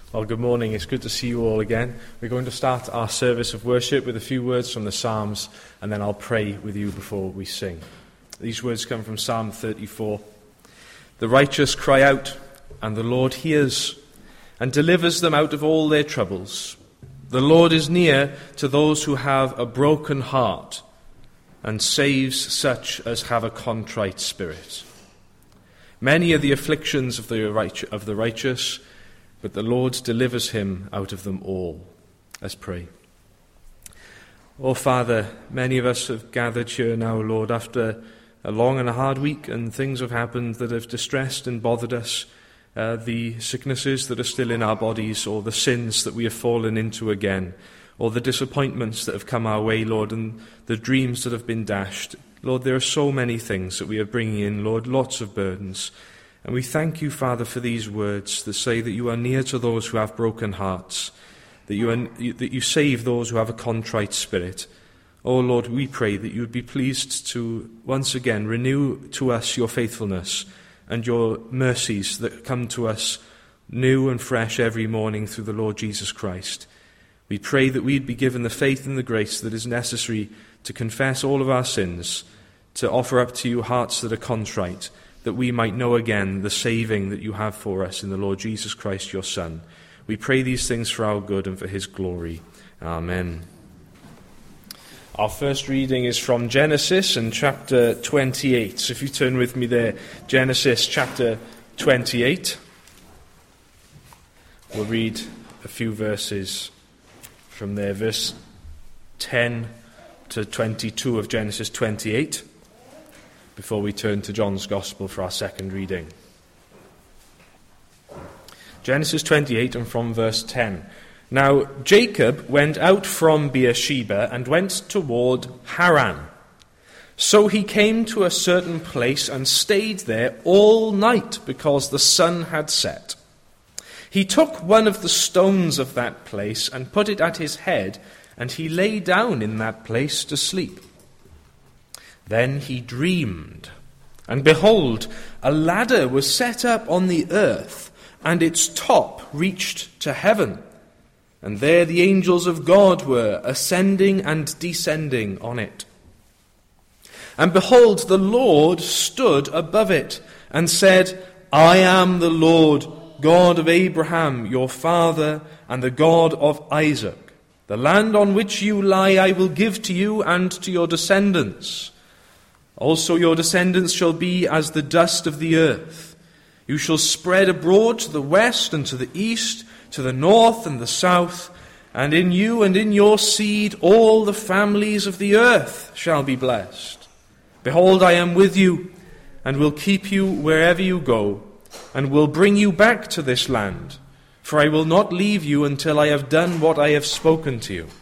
Well, good morning. It's good to see you all again. We're going to start our service of worship with a few words from the Psalms, and then I'll pray with you before we sing. These words come from Psalm 34. The righteous cry out, and the Lord hears, and delivers them out of all their troubles. The Lord is near to those who have a broken heart, and saves such as have a contrite spirit. Many are the afflictions of the righteous, but the Lord delivers him out of them all. Let's pray. Oh, Father, many of us have gathered here now, Lord, after a long and a hard week, and things have happened that have distressed and bothered us. The sicknesses that are still in our bodies, or the sins that we have fallen into again, or the disappointments that have come our way, Lord, and the dreams that have been dashed. Lord, there are so many things that we are bringing in, Lord, lots of burdens. And we thank you, Father, for these words that say that you are near to those who have broken hearts, that you save those who have a contrite spirit. Oh, Lord, we pray that you would be pleased to once again renew to us your faithfulness and your mercies that come to us new and fresh every morning through the Lord Jesus Christ. We pray that we'd be given the faith and the grace that is necessary to confess all of our sins, to offer up to you hearts that are contrite, that we might know again the saving that you have for us in the Lord Jesus Christ, your Son. We pray these things for our good and for his glory. Amen. Our first reading is from Genesis and chapter 28. So if you turn with me there, Genesis chapter 28. We'll read a few verses from there, verse 10 to 22 of Genesis 28. Before we turn to John's Gospel for our second reading. Genesis 28 and from verse 10. Now Jacob went out from Beersheba and went toward Haran. So he came to a certain place and stayed there all night because the sun had set. He took one of the stones of that place and put it at his head, and he lay down in that place to sleep. Then he dreamed, and behold, a ladder was set up on the earth, and its top reached to heaven. And there the angels of God were, ascending and descending on it. And behold, the Lord stood above it, and said, I am the Lord, God of Abraham, your father, and the God of Isaac. The land on which you lie I will give to you and to your descendants. Also your descendants shall be as the dust of the earth. You shall spread abroad to the west and to the east, to the north and the south, and in you and in your seed all the families of the earth shall be blessed. Behold, I am with you, and will keep you wherever you go, and will bring you back to this land, for I will not leave you until I have done what I have spoken to you.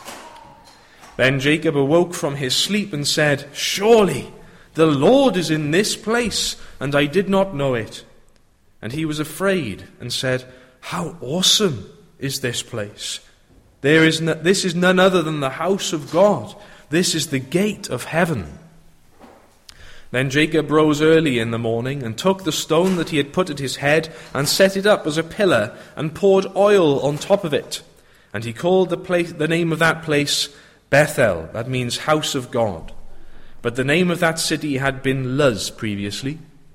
Then Jacob awoke from his sleep and said, Surely the Lord is in this place, and I did not know it. And he was afraid and said, How awesome is this place! This is none other than the house of God. This is the gate of heaven. Then Jacob rose early in the morning and took the stone that he had put at his head and set it up as a pillar and poured oil on top of it. And he called the name of that place Bethel, that means house of God. But the name of that city had been Luz previously.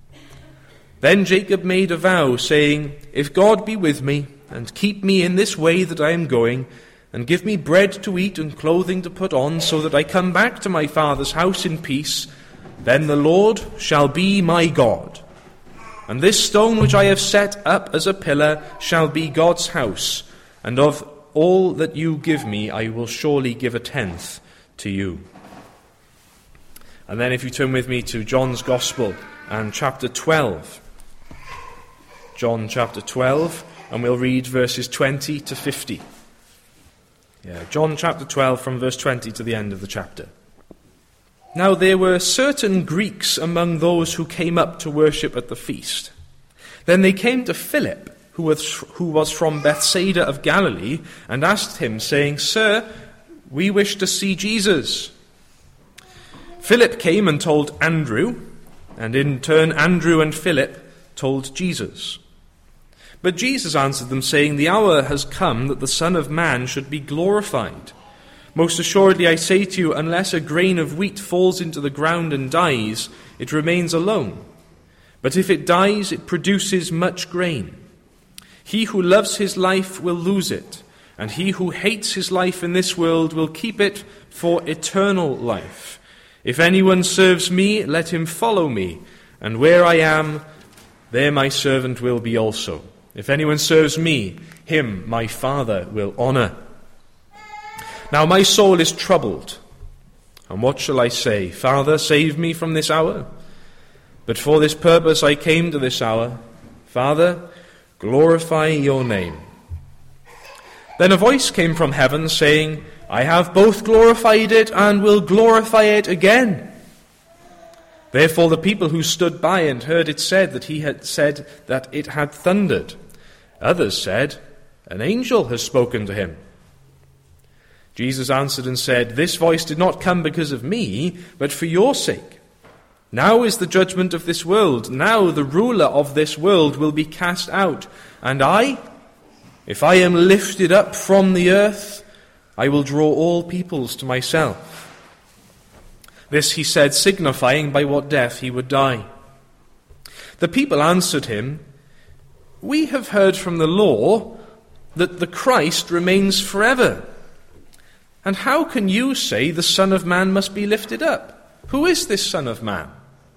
Then Jacob made a vow, saying, If God be with me, and keep me in this way that I am going, and give me bread to eat and clothing to put on, so that I come back to my father's house in peace, then the Lord shall be my God. And this stone which I have set up as a pillar shall be God's house, and of all that you give me, I will surely give a tenth to you. And then if you turn with me to John's Gospel and chapter 12. John chapter 12, and we'll read verses 20 to 50. John chapter 12 from verse 20 to the end of the chapter. Now there were certain Greeks among those who came up to worship at the feast. Then they came to Philip, who was from Bethsaida of Galilee, and asked him, saying, Sir, we wish to see Jesus. Philip came and told Andrew, and in turn Andrew and Philip told Jesus. But Jesus answered them, saying, The hour has come that the Son of Man should be glorified. Most assuredly I say to you, unless a grain of wheat falls into the ground and dies, it remains alone. But if it dies, it produces much grain. He who loves his life will lose it, and he who hates his life in this world will keep it for eternal life. If anyone serves me, let him follow me, and where I am, there my servant will be also. If anyone serves me, him my Father will honor. Now my soul is troubled, and what shall I say? Father, save me from this hour. But for this purpose I came to this hour. Father, glorify your name. Then a voice came from heaven, saying, I have both glorified it and will glorify it again. Therefore the people who stood by and heard it said that he had said that it had thundered. Others said, an angel has spoken to him. Jesus answered and said, This voice did not come because of me, but for your sake. Now is the judgment of this world. Now the ruler of this world will be cast out. And I, if I am lifted up from the earth, I will draw all peoples to myself. This he said, signifying by what death he would die. The people answered him, We have heard from the law that the Christ remains forever. And how can you say the Son of Man must be lifted up? Who is this Son of Man?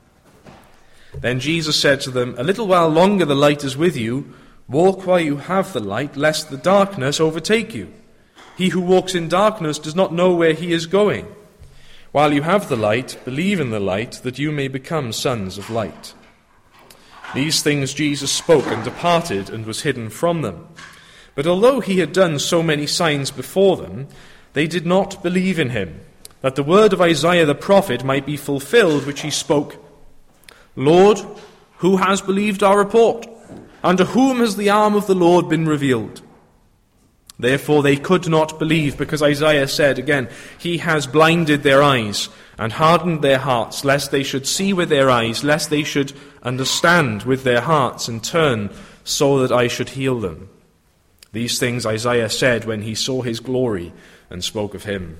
Then Jesus said to them, A little while longer the light is with you. Walk while you have the light, lest the darkness overtake you. He who walks in darkness does not know where he is going. While you have the light, believe in the light, that you may become sons of light. These things Jesus spoke and departed and was hidden from them. But although he had done so many signs before them, they did not believe in him, that the word of Isaiah the prophet might be fulfilled, which he spoke, Lord, who has believed our report? And to whom has the arm of the Lord been revealed? Therefore they could not believe, because Isaiah said again, He has blinded their eyes and hardened their hearts, lest they should see with their eyes, lest they should understand with their hearts and turn, so that I should heal them. These things Isaiah said when he saw his glory and spoke of him.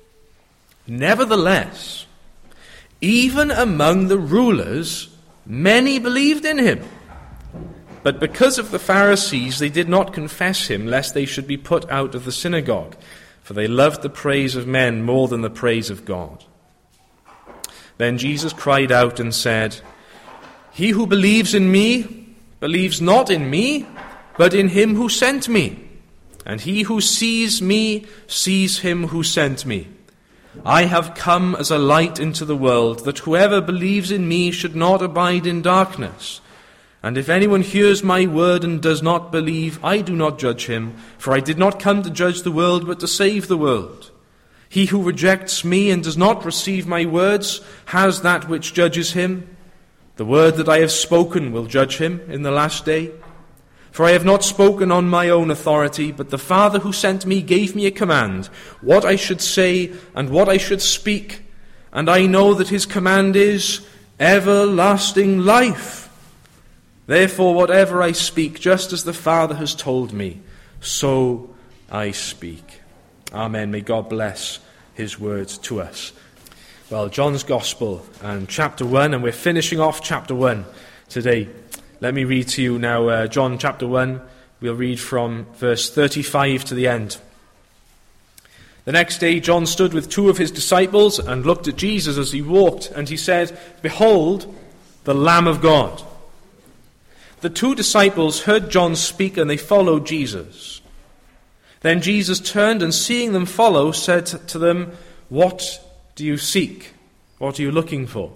Nevertheless, even among the rulers, many believed in him. But because of the Pharisees, they did not confess him, lest they should be put out of the synagogue, for they loved the praise of men more than the praise of God. Then Jesus cried out and said, He who believes in me, believes not in me, but in him who sent me. And he who sees me, sees him who sent me. I have come as a light into the world, that whoever believes in me should not abide in darkness. And if anyone hears my word and does not believe, I do not judge him, for I did not come to judge the world, but to save the world. He who rejects me and does not receive my words has that which judges him. The word that I have spoken will judge him in the last day. For I have not spoken on my own authority, but the Father who sent me gave me a command, what I should say and what I should speak. And I know that his command is everlasting life. Therefore, whatever I speak, just as the Father has told me, so I speak. Amen. May God bless his words to us. Well, John's Gospel and chapter 1, and we're finishing off chapter 1 today. Let me read to you now John chapter 1. We'll read from verse 35 to the end. The next day John stood with two of his disciples and looked at Jesus as he walked, and he said, Behold, the Lamb of God. The two disciples heard John speak, and they followed Jesus. Then Jesus turned, and seeing them follow, said to them, What do you seek? What are you looking for?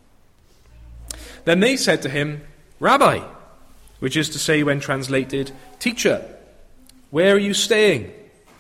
Then they said to him, Rabbi, which is to say, when translated, Teacher, where are you staying?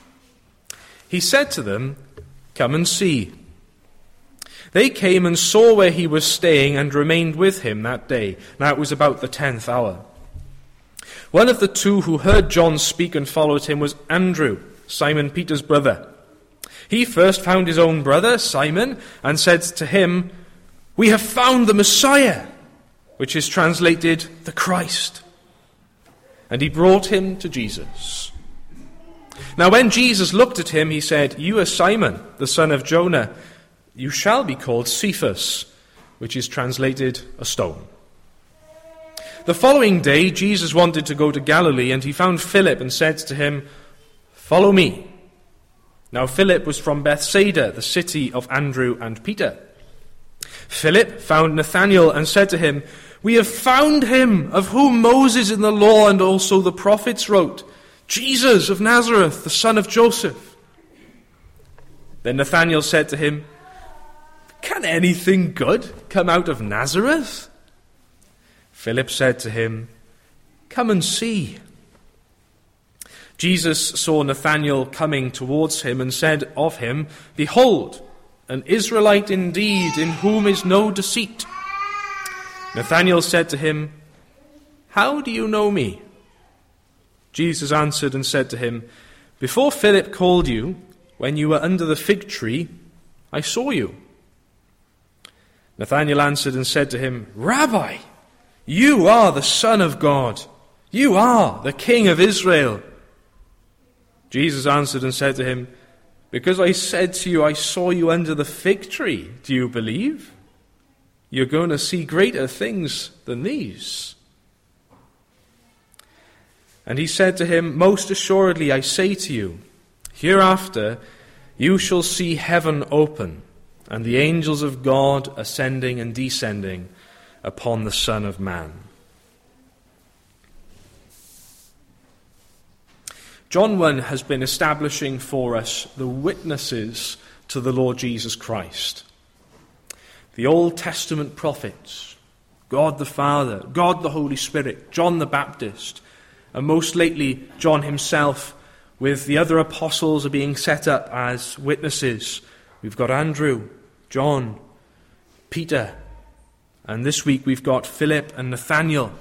He said to them, Come and see. They came and saw where he was staying and remained with him that day. Now it was about the 10th hour. One of the two who heard John speak and followed him was Andrew, Simon Peter's brother. He first found his own brother, Simon, and said to him, We have found the Messiah, which is translated the Christ. And he brought him to Jesus. Now when Jesus looked at him, he said, "You are Simon, the son of Jonah. You shall be called Cephas," which is translated a stone. The following day, Jesus wanted to go to Galilee, and he found Philip and said to him, "Follow me." Now Philip was from Bethsaida, the city of Andrew and Peter. Philip found Nathanael and said to him, "We have found him of whom Moses in the law and also the prophets wrote, Jesus of Nazareth, the son of Joseph." Then Nathanael said to him, "Can anything good come out of Nazareth?" Philip said to him, "Come and see." Jesus saw Nathanael coming towards him and said of him, "Behold, an Israelite indeed, in whom is no deceit." Nathanael said to him, "How do you know me?" Jesus answered and said to him, "Before Philip called you, when you were under the fig tree, I saw you." Nathanael answered and said to him, "Rabbi, you are the Son of God. You are the King of Israel." Jesus answered and said to him, "Because I said to you, I saw you under the fig tree, do you believe? You're going to see greater things than these." And he said to him, "Most assuredly I say to you, hereafter you shall see heaven open, and the angels of God ascending and descending upon the Son of Man." John 1 has been establishing for us the witnesses to the Lord Jesus Christ. The Old Testament prophets, God the Father, God the Holy Spirit, John the Baptist, and most lately John himself with the other apostles are being set up as witnesses. We've got Andrew, John, Peter, and this week we've got Philip and Nathanael.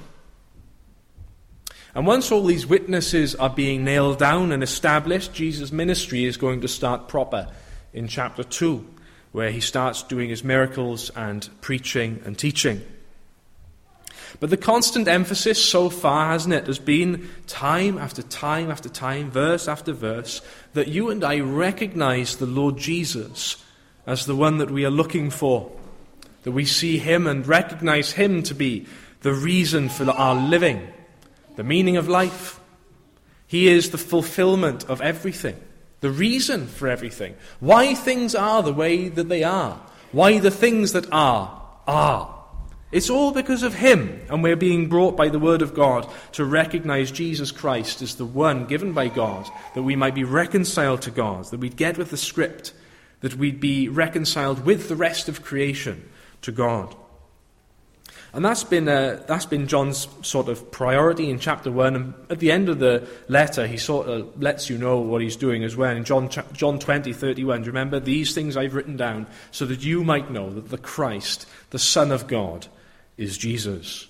And once all these witnesses are being nailed down and established, Jesus' ministry is going to start proper in chapter 2, where he starts doing his miracles and preaching and teaching. But the constant emphasis so far, hasn't it, has been time after time after time, verse after verse, that you and I recognize the Lord Jesus as the one that we are looking for, that we see him and recognize him to be the reason for our living, the meaning of life. He is the fulfillment of everything, the reason for everything, why things are the way that they are, why the things that are. It's all because of him, and we're being brought by the word of God to recognize Jesus Christ as the one given by God, that we might be reconciled to God, that we'd get with the script, that we'd be reconciled with the rest of creation to God. And that's been John's sort of priority in chapter 1. And at the end of the letter, he sort of lets you know what he's doing as well. In John 20:31, remember, "These things I've written down so that you might know that the Christ, the Son of God, is Jesus."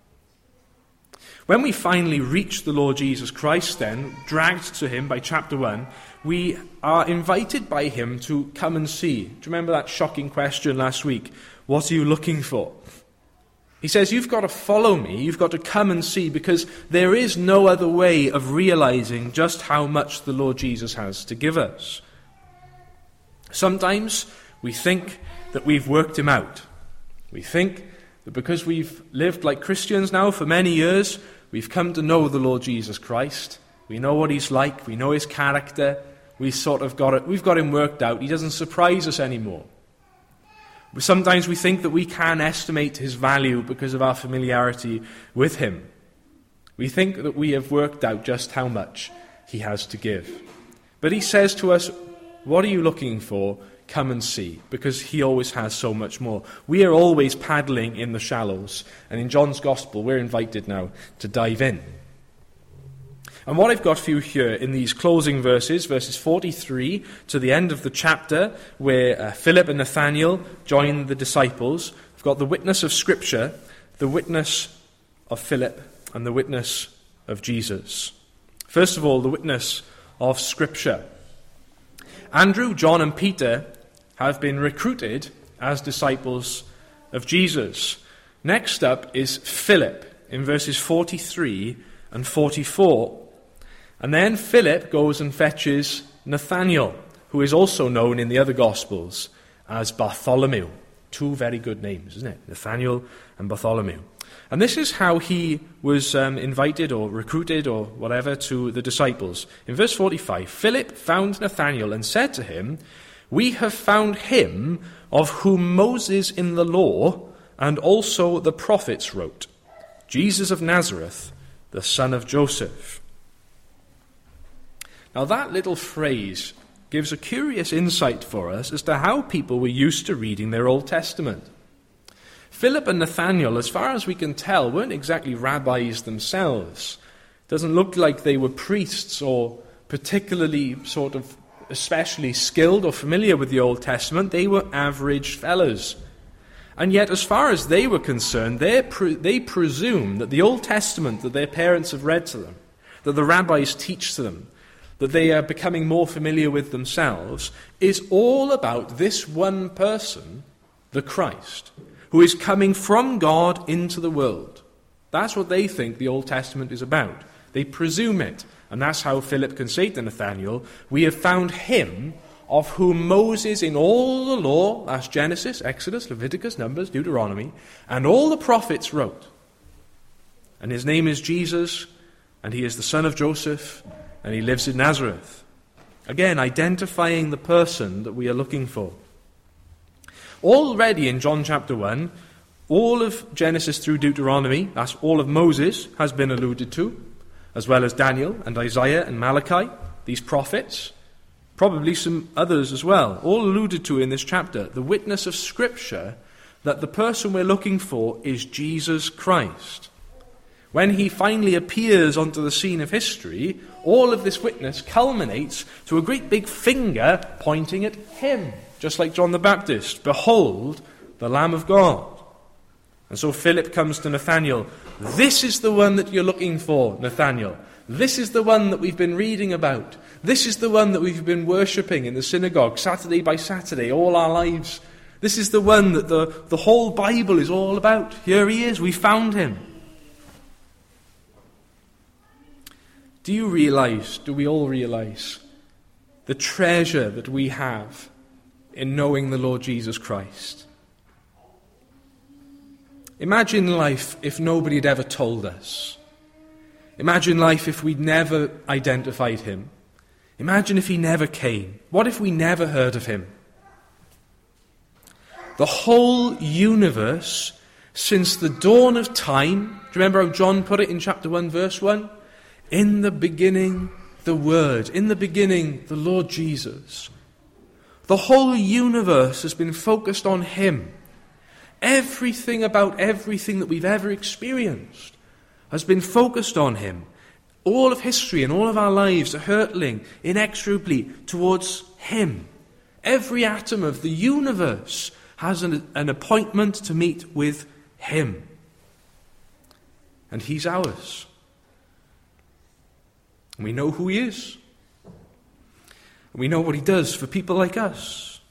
When we finally reach the Lord Jesus Christ then, dragged to him by chapter 1, we are invited by him to come and see. Do you remember that shocking question last week? What are you looking for? He says, you've got to follow me, you've got to come and see, because there is no other way of realizing just how much the Lord Jesus has to give us. Sometimes we think that we've worked him out. We think that because we've lived like Christians now for many years, we've come to know the Lord Jesus Christ. We know what he's like, we know his character, we've got him worked out. He doesn't surprise us anymore. Sometimes we think that we can estimate his value because of our familiarity with him. We think that we have worked out just how much he has to give. But he says to us, what are you looking for? Come and see, because he always has so much more. We are always paddling in the shallows, and in John's Gospel we're invited now to dive in. And what I've got for you here in these closing verses 43 to the end of the chapter, where Philip and Nathanael join the disciples, we've got the witness of Scripture, the witness of Philip, and the witness of Jesus. First of all, the witness of Scripture. Andrew, John, and Peter have been recruited as disciples of Jesus. Next up is Philip in verses 43 and 44. And then Philip goes and fetches Nathanael, who is also known in the other Gospels as Bartholomew. Two very good names, isn't it? Nathanael and Bartholomew. And this is how he was invited or recruited or whatever to the disciples. In verse 45, Philip found Nathanael and said to him, "We have found him of whom Moses in the law and also the prophets wrote, Jesus of Nazareth, the son of Joseph." Now that little phrase gives a curious insight for us as to how people were used to reading their Old Testament. Philip and Nathanael, as far as we can tell, weren't exactly rabbis themselves. It doesn't look like they were priests or particularly sort of especially skilled or familiar with the Old Testament. They were average fellows. And yet, as far as they were concerned, they presume that the Old Testament that their parents have read to them, that the rabbis teach to them, that they are becoming more familiar with themselves, is all about this one person, the Christ, who is coming from God into the world. That's what they think the Old Testament is about. They presume it. And that's how Philip can say to Nathanael, "We have found him of whom Moses in all the law," that's Genesis, Exodus, Leviticus, Numbers, Deuteronomy, "and all the prophets wrote. And his name is Jesus, and he is the son of Joseph, and he lives in Nazareth." Again, identifying the person that we are looking for. Already in John chapter 1, all of Genesis through Deuteronomy, that's all of Moses, has been alluded to, as well as Daniel and Isaiah and Malachi, these prophets, probably some others as well, all alluded to in this chapter. The witness of Scripture that the person we're looking for is Jesus Christ. When he finally appears onto the scene of history, all of this witness culminates to a great big finger pointing at him, just like John the Baptist. "Behold, the Lamb of God." And so Philip comes to Nathanael. "This is the one that you're looking for, Nathanael. This is the one that we've been reading about. This is the one that we've been worshipping in the synagogue, Saturday by Saturday, all our lives. This is the one that the whole Bible is all about. Here he is, we found him." Do we all realize the treasure that we have in knowing the Lord Jesus Christ? Imagine life if nobody had ever told us. Imagine life if we'd never identified him. Imagine if he never came. What if we never heard of him? The whole universe, since the dawn of time, do you remember how John put it in chapter 1, verse 1? "In the beginning, the Word. In the beginning, the Lord Jesus." The whole universe has been focused on him. Everything about everything that we've ever experienced has been focused on him. All of history and all of our lives are hurtling inexorably towards him. Every atom of the universe has an appointment to meet with him. And he's ours. And we know who he is. And we know what he does for people like us.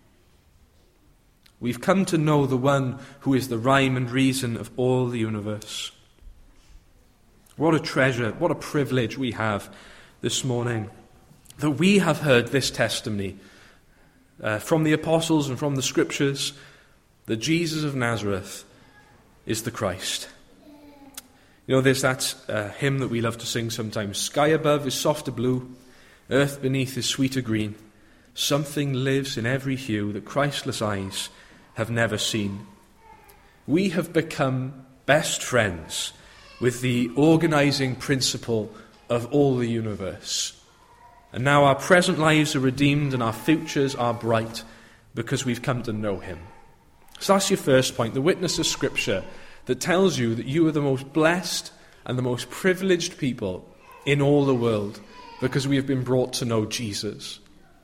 We've come to know the one who is the rhyme and reason of all the universe. What a treasure, what a privilege we have this morning, that we have heard this testimony from the apostles and from the Scriptures, that Jesus of Nazareth is the Christ. You know, there's that hymn that we love to sing sometimes. "Sky above is softer blue, earth beneath is sweeter green. Something lives in every hue that Christless eyes have never seen." We have become best friends with the organizing principle of all the universe. And now our present lives are redeemed and our futures are bright because we've come to know him. So that's your first point, the witness of Scripture that tells you that you are the most blessed and the most privileged people in all the world because we have been brought to know Jesus.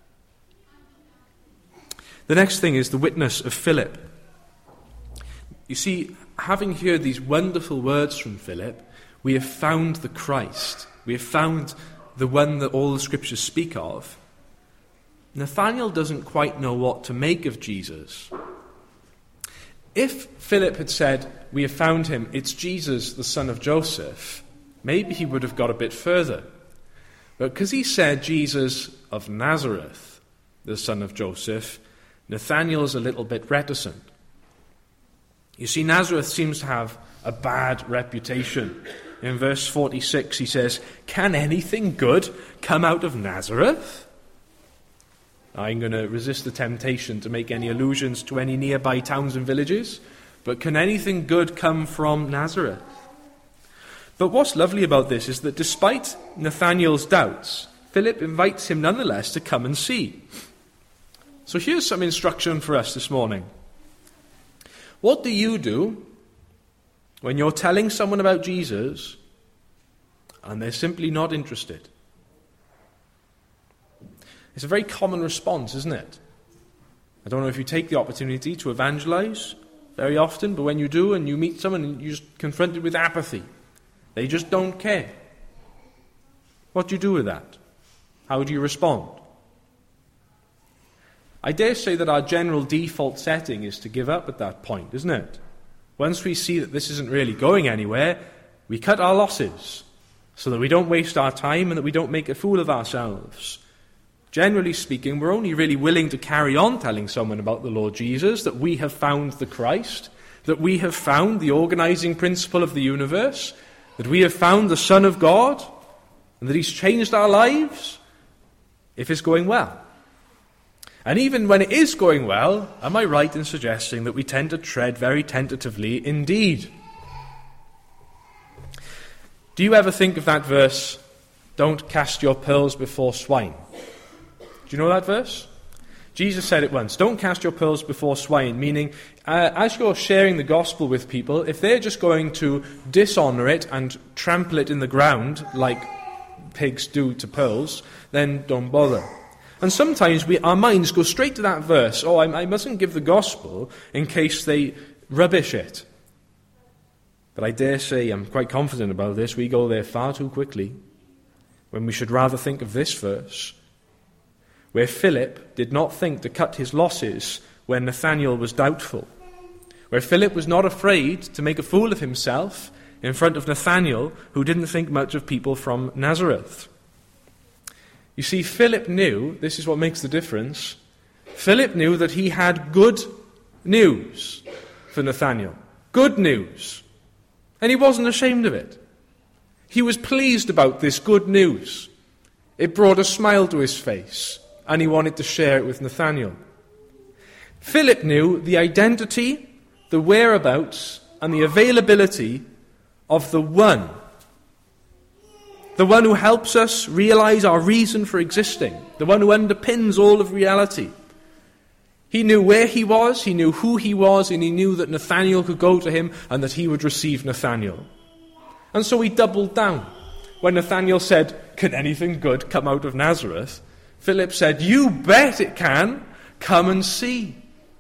The next thing is the witness of Philip. You see, having heard these wonderful words from Philip, we have found the Christ. We have found the one that all the Scriptures speak of. Nathanael doesn't quite know what to make of Jesus. If Philip had said, "We have found him, it's Jesus, the son of Joseph," maybe he would have got a bit further. But because he said Jesus of Nazareth, the son of Joseph, Nathanael's a little bit reticent. You see, Nazareth seems to have a bad reputation. In verse 46 he says, "Can anything good come out of Nazareth?" I'm going to resist the temptation to make any allusions to any nearby towns and villages, but can anything good come from Nazareth? But what's lovely about this is that despite Nathanael's doubts, Philip invites him nonetheless to come and see. So here's some instruction for us this morning. What do you do when you're telling someone about Jesus and they're simply not interested? It's a very common response, isn't it? I don't know if you take the opportunity to evangelize very often, but when you do and you meet someone and you're just confronted with apathy, they just don't care. What do you do with that? How do you respond? I dare say that our general default setting is to give up at that point, isn't it? Once we see that this isn't really going anywhere, we cut our losses so that we don't waste our time and that we don't make a fool of ourselves. Generally speaking, we're only really willing to carry on telling someone about the Lord Jesus, that we have found the Christ, that we have found the organizing principle of the universe, that we have found the Son of God, and that He's changed our lives, if it's going well. And even when it is going well, am I right in suggesting that we tend to tread very tentatively indeed? Do you ever think of that verse, "Don't cast your pearls before swine"? Do you know that verse? Jesus said it once, "Don't cast your pearls before swine," meaning as you're sharing the gospel with people, if they're just going to dishonor it and trample it in the ground like pigs do to pearls, then don't bother. And sometimes our minds go straight to that verse, I mustn't give the gospel in case they rubbish it. But I dare say, I'm quite confident about this, we go there far too quickly, when we should rather think of this verse, where Philip did not think to cut his losses when Nathanael was doubtful, where Philip was not afraid to make a fool of himself in front of Nathanael, who didn't think much of people from Nazareth. You see, Philip knew, this is what makes the difference, Philip knew that he had good news for Nathanael. Good news. And he wasn't ashamed of it. He was pleased about this good news. It brought a smile to his face, and he wanted to share it with Nathanael. Philip knew the identity, the whereabouts, and the availability of the one who helps us realize our reason for existing, the one who underpins all of reality. He knew where he was, he knew who he was, and he knew that Nathanael could go to him and that he would receive Nathanael. And so he doubled down. When Nathanael said, "Can anything good come out of Nazareth?" Philip said, "You bet it can. Come and see."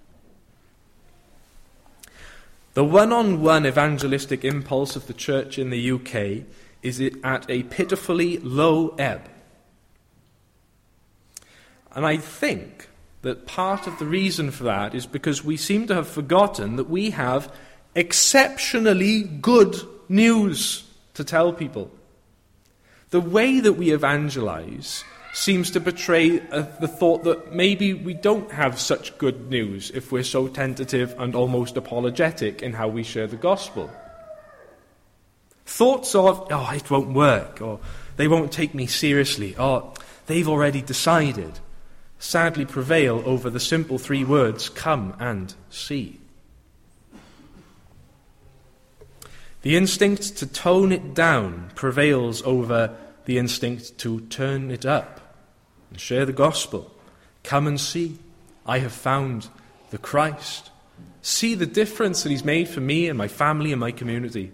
The one-on-one evangelistic impulse of the church in the UK is at a pitifully low ebb. And I think that part of the reason for that is because we seem to have forgotten that we have exceptionally good news to tell people. The way that we evangelize seems to betray the thought that maybe we don't have such good news if we're so tentative and almost apologetic in how we share the gospel. Thoughts of, it won't work, or they won't take me seriously, or they've already decided, sadly prevail over the simple three words, "Come and see." The instinct to tone it down prevails over the instinct to turn it up and share the gospel. Come and see. I have found the Christ. See the difference that He's made for me and my family and my community.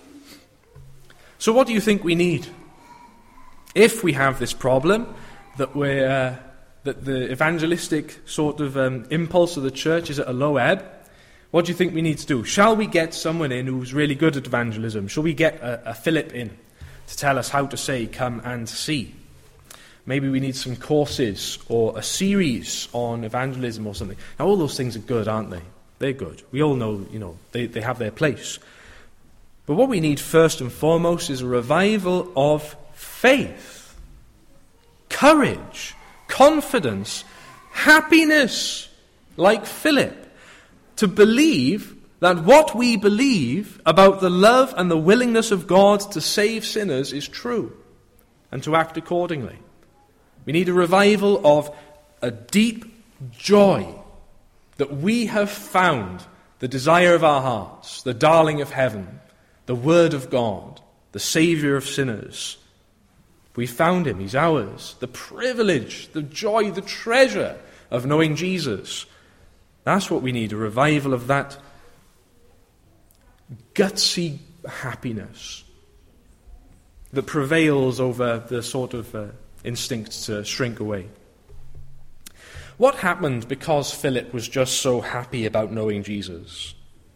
So what do you think we need? If we have this problem, that the evangelistic sort of impulse of the church is at a low ebb, what do you think we need to do? Shall we get someone in who's really good at evangelism? Shall we get a Philip in to tell us how to say, "Come and see"? Maybe we need some courses or a series on evangelism or something. Now, all those things are good, aren't they? They're good. We all know, they have their place. But what we need first and foremost is a revival of faith, courage, confidence, happiness, like Philip, to believe that what we believe about the love and the willingness of God to save sinners is true, and to act accordingly. We need a revival of a deep joy that we have found the desire of our hearts, the darling of heaven, the Word of God, the Saviour of sinners. We found him, he's ours. The privilege, the joy, the treasure of knowing Jesus. That's what we need, a revival of that gutsy happiness that prevails over the sort of instinct to shrink away. What happened because Philip was just so happy about knowing Jesus?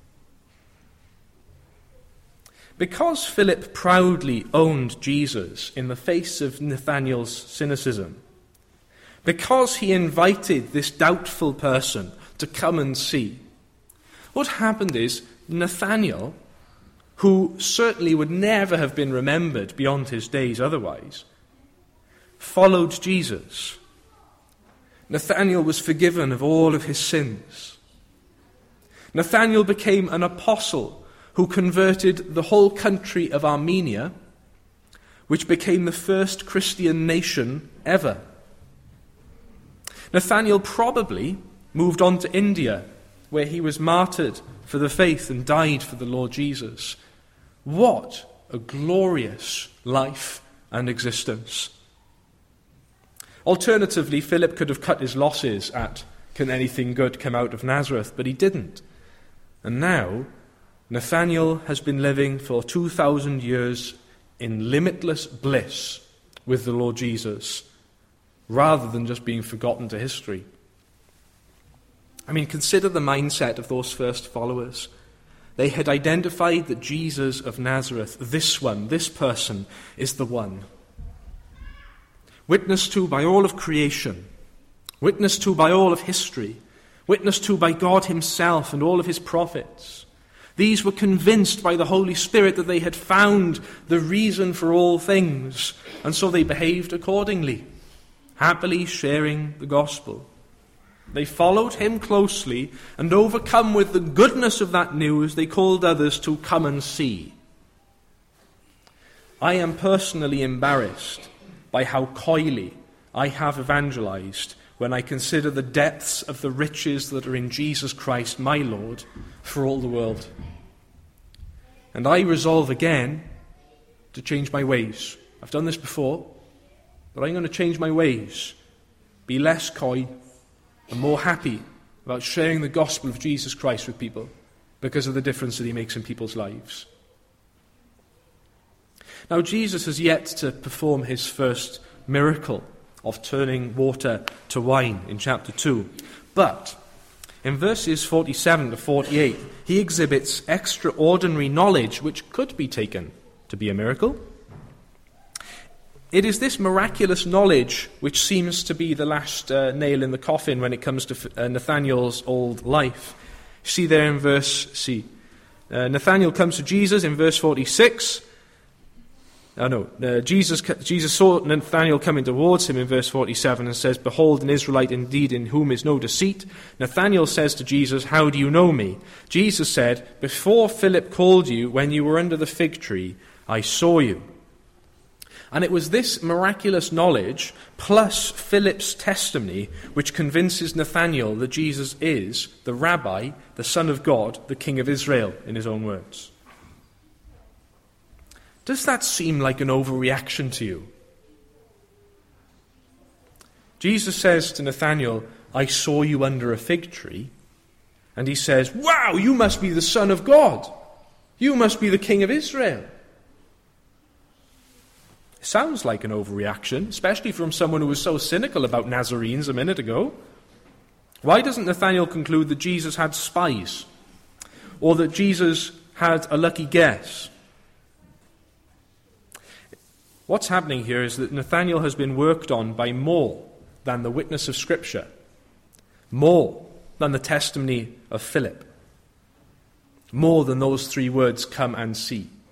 Because Philip proudly owned Jesus in the face of Nathanael's cynicism, because he invited this doubtful person to come and see, what happened is Nathanael, who certainly would never have been remembered beyond his days otherwise, followed Jesus. Nathanael was forgiven of all of his sins. Nathanael became an apostle who converted the whole country of Armenia, which became the first Christian nation ever. Nathanael probably moved on to India, where he was martyred for the faith and died for the Lord Jesus. What a glorious life and existence. Alternatively, Philip could have cut his losses at, can anything good come out of Nazareth? But he didn't. And now, Nathanael has been living for 2,000 years in limitless bliss with the Lord Jesus, rather than just being forgotten to history. I mean, consider the mindset of those first followers. They had identified that Jesus of Nazareth, this one, this person, is the one. Witnessed to by all of creation, witnessed to by all of history, witnessed to by God himself and all of his prophets. These were convinced by the Holy Spirit that they had found the reason for all things, and so they behaved accordingly, happily sharing the gospel. They followed him closely, and overcome with the goodness of that news, they called others to come and see. I am personally embarrassed by how coyly I have evangelized when I consider the depths of the riches that are in Jesus Christ, my Lord, for all the world. And I resolve again to change my ways. I've done this before, but I'm going to change my ways. Be less coy and more happy about sharing the gospel of Jesus Christ with people because of the difference that he makes in people's lives. Now, Jesus has yet to perform his first miracle of turning water to wine in chapter 2. But in verses 47 to 48, he exhibits extraordinary knowledge which could be taken to be a miracle. It is this miraculous knowledge which seems to be the last nail in the coffin when it comes to Nathanael's old life. See there in verse C. Nathanael comes to Jesus in verse 46. Jesus saw Nathanael coming towards him in verse 47 and says, "Behold, an Israelite indeed, in whom is no deceit." Nathanael says to Jesus, "How do you know me?" Jesus said, "Before Philip called you, when you were under the fig tree, I saw you." And it was this miraculous knowledge, plus Philip's testimony, which convinces Nathanael that Jesus is the Rabbi, the Son of God, the King of Israel, in his own words. Does that seem like an overreaction to you? Jesus says to Nathanael, "I saw you under a fig tree." And he says, "Wow, you must be the Son of God. You must be the King of Israel." It sounds like an overreaction, especially from someone who was so cynical about Nazarenes a minute ago. Why doesn't Nathanael conclude that Jesus had spies? Or that Jesus had a lucky guess? What's happening here is that Nathanael has been worked on by more than the witness of Scripture, more than the testimony of Philip, more than those three words, "come and see."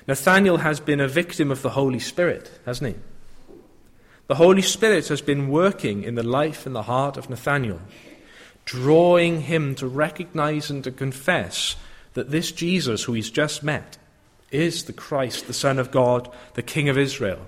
Nathanael has been a victim of the Holy Spirit, hasn't he? The Holy Spirit has been working in the life and the heart of Nathanael, drawing him to recognize and to confess that this Jesus who he's just met is the Christ, the Son of God, the King of Israel.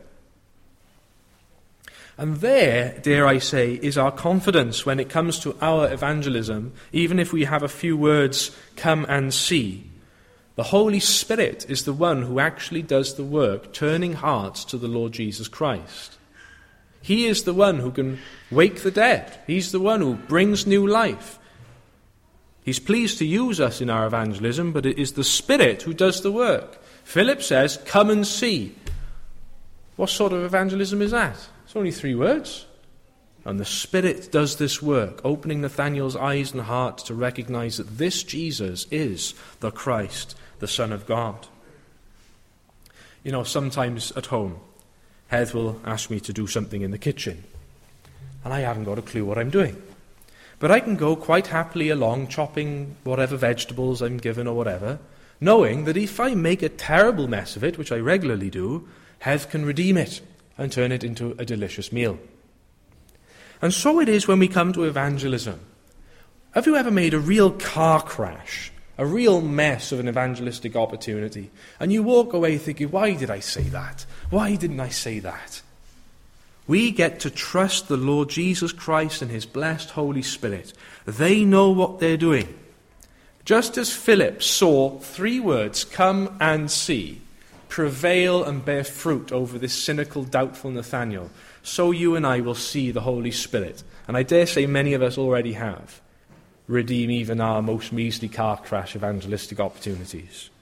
And there, dare I say, is our confidence when it comes to our evangelism, even if we have a few words, come and see. The Holy Spirit is the one who actually does the work, turning hearts to the Lord Jesus Christ. He is the one who can wake the dead. He's the one who brings new life. He's pleased to use us in our evangelism, but it is the Spirit who does the work. Philip says, come and see. What sort of evangelism is that? It's only 3 words. And the Spirit does this work, opening Nathanael's eyes and heart to recognize that this Jesus is the Christ, the Son of God. You know, sometimes at home, Heath will ask me to do something in the kitchen, and I haven't got a clue what I'm doing. But I can go quite happily along chopping whatever vegetables I'm given or whatever, knowing that if I make a terrible mess of it, which I regularly do, Heath can redeem it and turn it into a delicious meal. And so it is when we come to evangelism. Have you ever made a real car crash, a real mess of an evangelistic opportunity, and you walk away thinking, why did I say that? Why didn't I say that? We get to trust the Lord Jesus Christ and his blessed Holy Spirit. They know what they're doing. Just as Philip saw 3 words, come and see, prevail and bear fruit over this cynical, doubtful Nathanael, so you and I will see the Holy Spirit, and I dare say many of us already have, redeem even our most measly car crash evangelistic opportunities.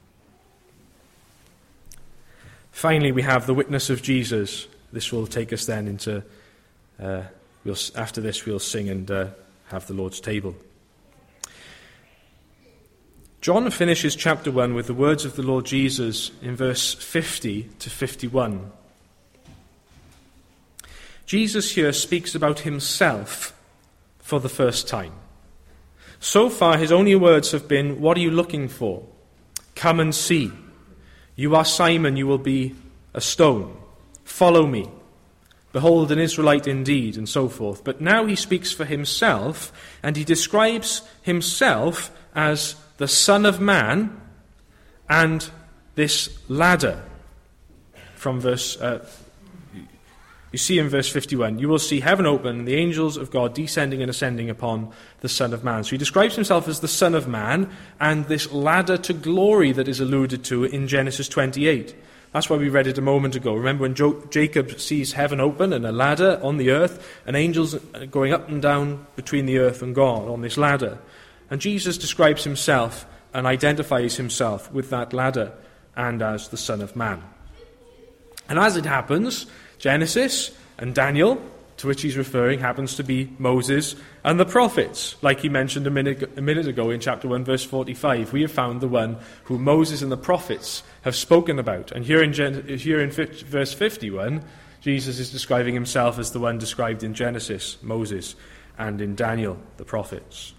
Finally, we have the witness of Jesus. This will take us then into, after this we'll sing and have the Lord's table. John finishes chapter 1 with the words of the Lord Jesus in verse 50 to 51. Jesus here speaks about himself for the first time. So far, his only words have been, what are you looking for? Come and see. You are Simon, you will be a stone. Follow me. Behold, an Israelite indeed, and so forth. But now he speaks for himself, and he describes himself as the Son of Man and this ladder. From verse, you see in verse 51, you will see heaven open and the angels of God descending and ascending upon the Son of Man. So he describes himself as the Son of Man and this ladder to glory that is alluded to in Genesis 28. That's why we read it a moment ago. Remember when Jacob sees heaven open and a ladder on the earth and angels going up and down between the earth and God on this ladder. And Jesus describes himself and identifies himself with that ladder and as the Son of Man. And as it happens, Genesis and Daniel, to which he's referring, happens to be Moses and the prophets. Like he mentioned a minute ago in chapter 1, verse 45, we have found the one who Moses and the prophets have spoken about. And here in verse 51, Jesus is describing himself as the one described in Genesis, Moses, and in Daniel, the prophets.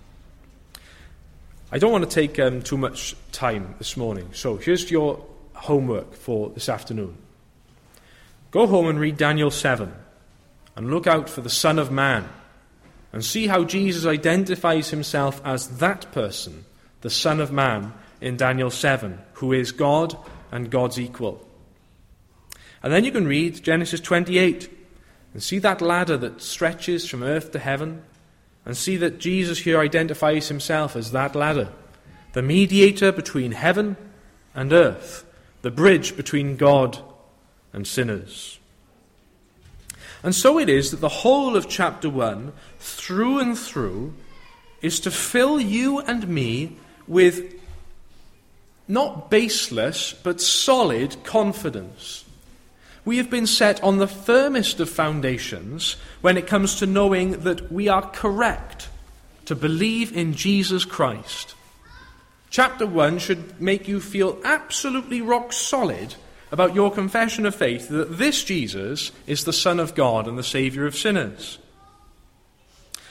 I don't want to take too much time this morning, so here's your homework for this afternoon. Go home and read Daniel 7 and look out for the Son of Man and see how Jesus identifies himself as that person, the Son of Man, in Daniel 7, who is God and God's equal. And then you can read Genesis 28 and see that ladder that stretches from earth to heaven and see that Jesus here identifies himself as that ladder, the mediator between heaven and earth, the bridge between God and sinners. And so it is that the whole of chapter 1, through and through, is to fill you and me with not baseless, but solid confidence. We have been set on the firmest of foundations when it comes to knowing that we are correct to believe in Jesus Christ. Chapter 1 should make you feel absolutely rock solid about your confession of faith that this Jesus is the Son of God and the Saviour of sinners.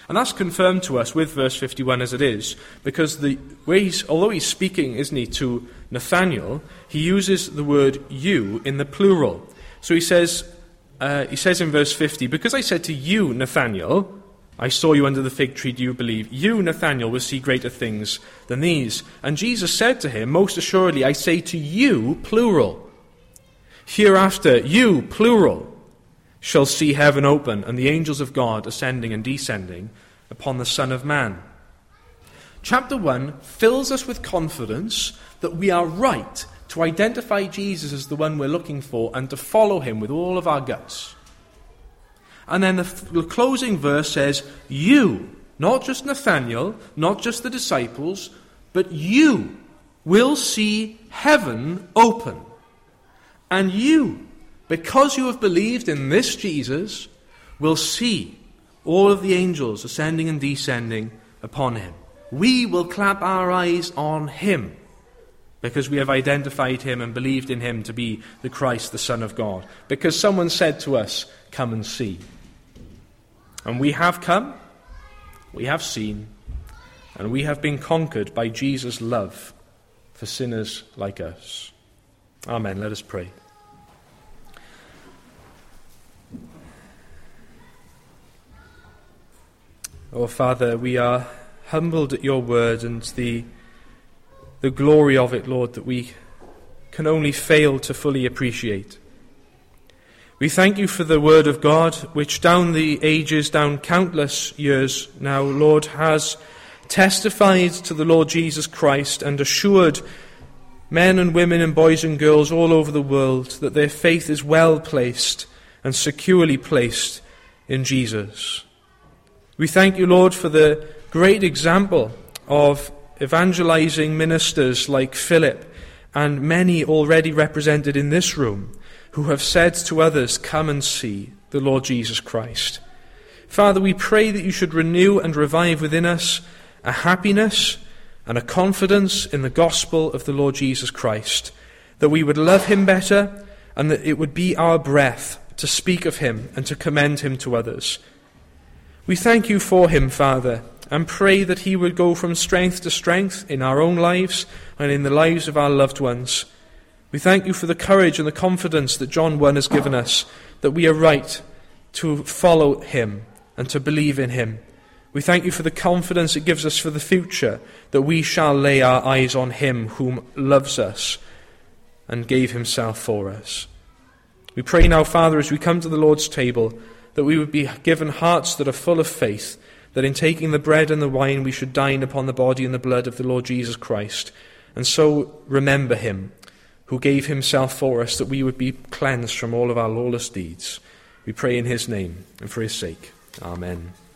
And that's confirmed to us with verse 51 as it is, because although he's speaking, isn't he, to Nathanael, he uses the word you in the plural. So he says in verse 50, because I said to you, Nathanael, I saw you under the fig tree, do you believe? You, Nathanael, will see greater things than these. And Jesus said to him, most assuredly, I say to you, plural. Hereafter, you, plural, shall see heaven open and the angels of God ascending and descending upon the Son of Man. Chapter 1 fills us with confidence that we are right to identify Jesus as the one we're looking for and to follow him with all of our guts. And then the closing verse says, you, not just Nathanael, not just the disciples, but you will see heaven open. And you, because you have believed in this Jesus, will see all of the angels ascending and descending upon him. We will clap our eyes on him because we have identified him and believed in him to be the Christ, the Son of God. Because someone said to us, come and see. And we have come, we have seen, and we have been conquered by Jesus' love for sinners like us. Amen. Let us pray. Oh, Father, we are humbled at your word and the glory of it, Lord, that we can only fail to fully appreciate. We thank you for the word of God, which down the ages, down countless years now, Lord, has testified to the Lord Jesus Christ and assured men and women and boys and girls all over the world that their faith is well placed and securely placed in Jesus. We thank you, Lord, for the great example of evangelizing ministers like Philip and many already represented in this room who have said to others, come and see the Lord Jesus Christ. Father, we pray that you should renew and revive within us a happiness and a confidence in the gospel of the Lord Jesus Christ, that we would love him better and that it would be our breath to speak of him and to commend him to others. We thank you for him, Father, and pray that he would go from strength to strength in our own lives and in the lives of our loved ones. We thank you for the courage and the confidence that John 1 has given us, that we are right to follow him and to believe in him. We thank you for the confidence it gives us for the future, that we shall lay our eyes on him whom loves us and gave himself for us. We pray now, Father, as we come to the Lord's table, that we would be given hearts that are full of faith, that in taking the bread and the wine we should dine upon the body and the blood of the Lord Jesus Christ, and so remember him who gave himself for us, that we would be cleansed from all of our lawless deeds. We pray in his name and for his sake. Amen.